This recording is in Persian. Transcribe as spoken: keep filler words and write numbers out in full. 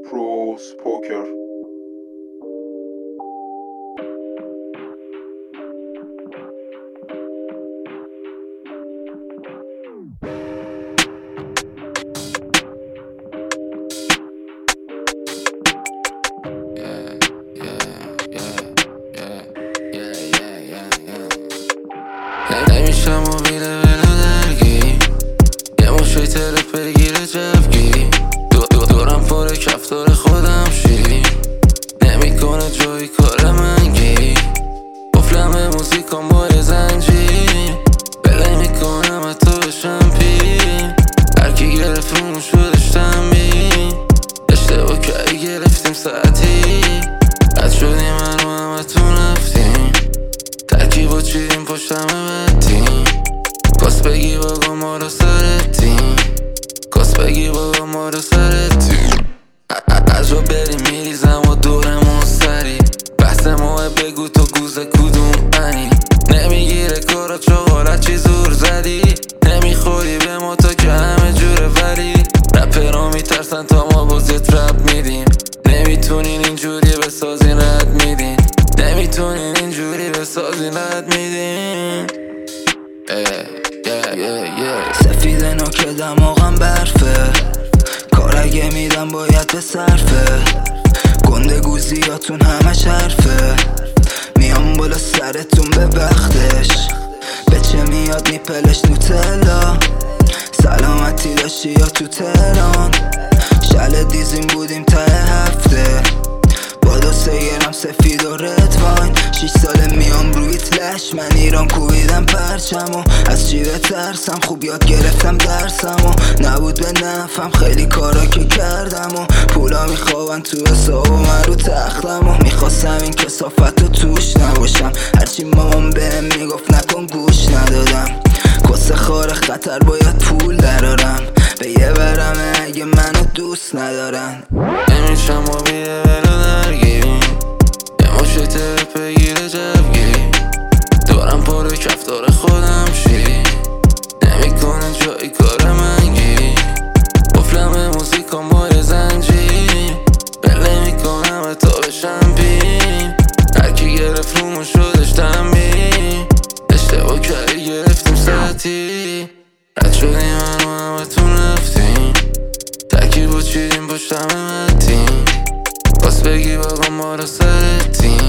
Pros Poker. نمیشم و بیره ولو درگی یه مشوی ترپ بگیره جفگی دو دو دورم پر کفتار خودم شی نمیکنه جایی کار منگی قفلم موزیکام با یه زنجیر بله میکنم حتی بشم پی هرکی گرفت رومون شدش تنبی اشتباه کردی گرفتیم ساعتی رد شدیم من رو همه تون رفتیم ترکیب چیدیم پشت همه بدیم کاس بگی باگا ما رو سرتیم کاس بگی باگا ما رو سرتیم از رو بری میریزم و دورمون سری بحث ماه بگو تو گوزه کدوم انی نمیگیره کارا چغالا چی زور زدی نمیخوری به ما تا که همه جوره ولی رپرها میترسن تا ما بازیت رپ میدیم نمیتونین اینجوری بسازین رد میدین نمیتونین اینجوری بسازین رد میدین سفید نوک دماغم برفه کار اگه میدم باید به صرفه گنده گوزیاتون همه شرفه میام بالا سرتون به وقتش به چه میاد میپلش نوتلا سلامتی داشتی یا تو تهران شل دیزیم بودیم ته هفته با دو سه گرم سفید و رد واین شیش ساله میام روی تلش من ایران کوبیدم پرچمو از چی بترسم خوب یاد گرفتم درسم و نبود به نفهم خیلی کارا که کردم و پولا میخوابن تو حساب و من رو تختم و میخواستم این کسافت رو توش نباشم هرچی مامان بهم میگفت نکن گوش ندادم کس خار خطر باید پول درارم به یه برمه اگه منو دوست ندارن نمیشم و بیره ولو درگیریم یه مشوی ترپ بگیره جفگی دورم پر کفتار خودم شی نمیکنه جایی کار منگی قفلم موزیکام با یه زنجیر بله میکنم حتی بشم پی هرکی گرفت رومون شدش تنبی اشتباه کردی گرفتیم ساعتی رد شدیم من رو همه تون رفتیم ترکیب و چیدیم پشت همه بدیم کاس بگی باگا ما رو سرتیم